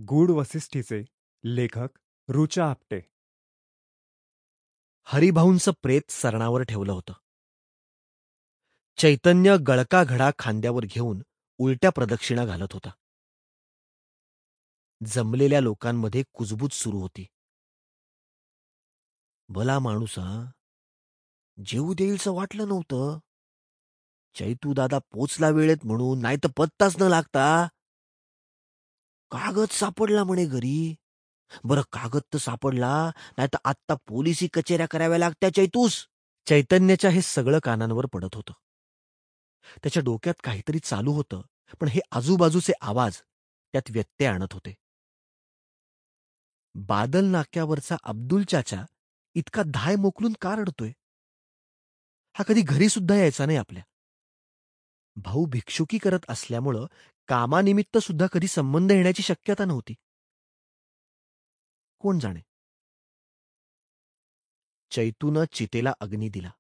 गूढ वसिष्ठीचे लेखक रुचा आपटे. हरिभाऊंचं प्रेत सरणावर ठेवलं होतं. चैतन्य गळका घडा खांद्यावर घेऊन उलट्या प्रदक्षिणा घालत होता. जमलेल्या लोकांमध्ये कुजबूज सुरू होती. भला माणूस हा, जेऊ देईलचं वाटलं नव्हतं. चैतू दादा पोचला वेळेत म्हणून, नाही तर पत्ताच न लागता. कागद सापडला म्हणे घरी. बरं, कागद तर सापडला, नाही तर आत्ता पोलिसी कचेऱ्या कराव्या लागत्या चैतूस. चैतन्याच्या हे सगळं कानांवर पडत होतं. त्याच्या डोक्यात काहीतरी चालू होतं, पण हे आजूबाजूचे आवाज त्यात व्यत्यय आणत होते. बादल नाक्यावरचा अब्दुल चाचा इतका धाय मोकलून का रडतोय? हा कधी घरी सुद्धा यायचा नाही आपल्या. भाऊ भिक्षुकी करत असल्यामुळं कामानिमित्त सुद्धा कधी संबंध येण्याची शक्यता नव्हती. कोण जाणे. चैतूनं चितेला अग्नी दिला.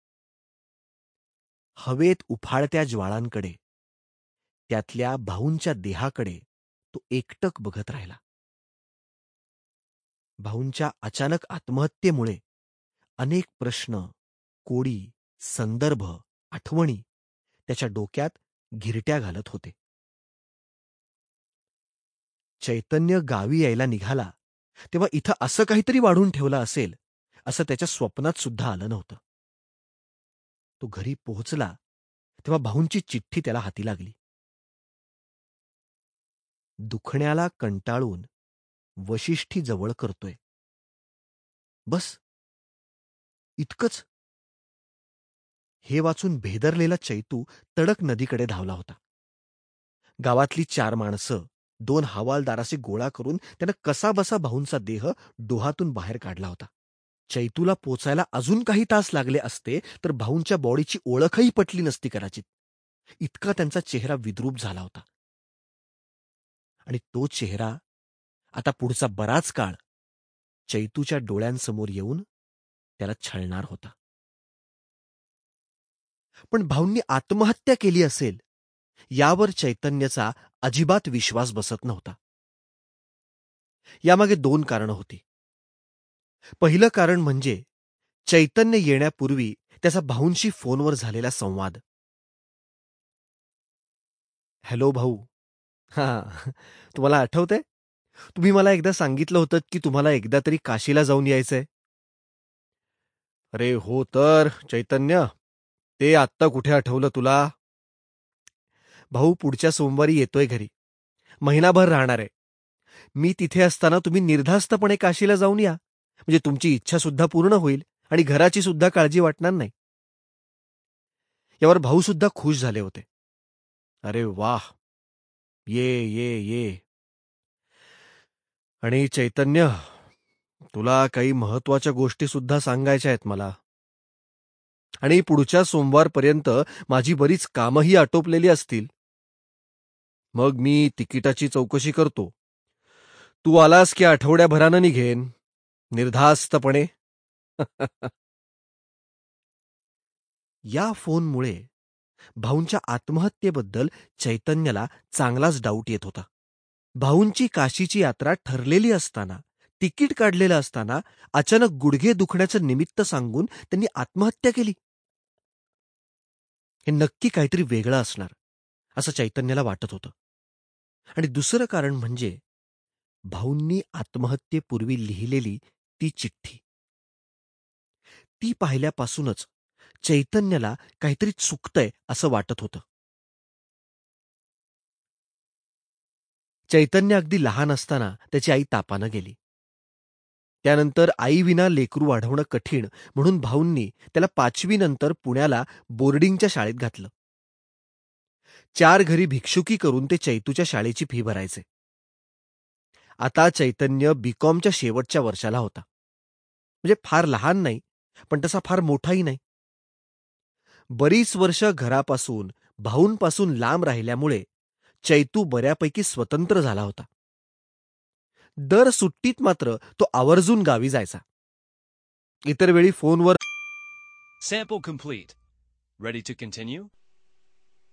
हवेत उफाळत्या ज्वाळांकडे, त्यातल्या भाऊंच्या देहाकडे तो एकटक बघत राहिला. भाऊंच्या अचानक आत्महत्येमुळे अनेक प्रश्न, कोडी, संदर्भ, आठवणी त्याच्या डोक्यात घिरट्या घालत होते. चैतन्य गावी यायला निघाला तेव्हा इथं असं काहीतरी वाढून ठेवलं असेल असं त्याच्या स्वप्नात सुद्धा आलं नव्हतं. तो घरी पोहोचला तेव्हा भाऊंची चिठ्ठी त्याला हाती लागली. दुखण्याला कंटाळून वशिष्ठी जवळ करतोय. बस इतकंच. हे वाचून भेदरलेला चैतू तडक नदीकडे धावला होता. गावातली 4 माणसं, 2 हवालदाराचे गोळा करून त्यानं कसाबसा भाऊंचा देह डोहातून बाहेर काढला होता. चैतूला पोचायला अजून काही तास लागले असते तर भाऊंच्या बॉडीची ओळखही पटली नसती कदाचित. इतका त्यांचा चेहरा विद्रूप झाला होता. आणि तो चेहरा आता पुढचा बराच काळ चैतूच्या डोळ्यांसमोर येऊन त्याला छळणार होता. पण भाऊंनी आत्महत्या केली असेल यावर चैतन्याचा अजिबात विश्वास बसत नव्हता. यामागे 2 कारणं होती. पहिलं कारण म्हणजे चैतन्य येण्यापूर्वी त्याचा भाऊंशी फोनवर झालेला संवाद. हॅलो भाऊ. हां, तुम्हाला आठवतंय? तुम्ही मला एकदा सांगितलं होतं की तुम्हाला एकदा तरी काशीला जाऊन यायचंय. अरे हो तर चैतन्य, ते आत्ता कुठे आठवलं तुला? भाऊ पुढच्या सोमवारी येतोय घरी. महिनाभर राहणार आहे. मी तिथे असताना तुम्ही निर्धास्तपणे काशीला जाऊन या. म्हणजे तुमची इच्छा सुद्धा पूर्ण होईल आणि घराची सुद्धा काळजी वाटणार नाही. यावर भाऊ सुद्धा खुश झाले होते. अरे वाह, ये ये ये. आणि चैतन्य, तुला काही महत्वाच्या गोष्टी सुद्धा सांगायच्या आहेत मला. आणि पुढच्या सोमवारपर्यंत माझी बरीच कामंही आटोपलेली असतील. मग मी तिकिटाची चौकशी करतो. तू आलास की आठवड्याभरानं निघेन, निर्धास्तपणे. या फोनमुळे भाऊंच्या आत्महत्येबद्दल चैतन्याला चांगलाच डाऊट येत होता. भाऊंची काशीची यात्रा ठरलेली असताना, तिकीट काढलेलं असताना अचानक गुडघे दुखण्याचं निमित्त सांगून त्यांनी आत्महत्या केली. हे नक्की काहीतरी वेगळं असणार असं चैतन्याला वाटत होतं. आणि दुसरं कारण म्हणजे भाऊंनी आत्महत्येपूर्वी लिहिलेली ती चिठ्ठी. ती पाहिल्यापासूनच चैतन्याला काहीतरी चुकतंय असं वाटत होतं. चैतन्य अगदी लहान असताना त्याची आई तापानं गेली. त्यानंतर आईविना लेकरू वाढवणं कठीण म्हणून भाऊंनी त्याला 5वी नंतर पुण्याला बोर्डिंगच्या शाळेत घातलं. 4 घरी भिक्षुकी करून ते चैतूच्या शाळेची फी भरायचे. आता चैतन्य बीकॉमच्या शेवटच्या वर्षाला होता. म्हणजे फार लहान नाही, पण तसा फार मोठाही नाही. बरीच वर्ष घरापासून, भाऊंपासून लांब राहिल्यामुळे चैतू बऱ्यापैकी स्वतंत्र झाला होता. दर सुट्टीत मात्र तो आवर्जून गावी जायचा. इतर वेळी फोनवर Sample complete. Ready to continue?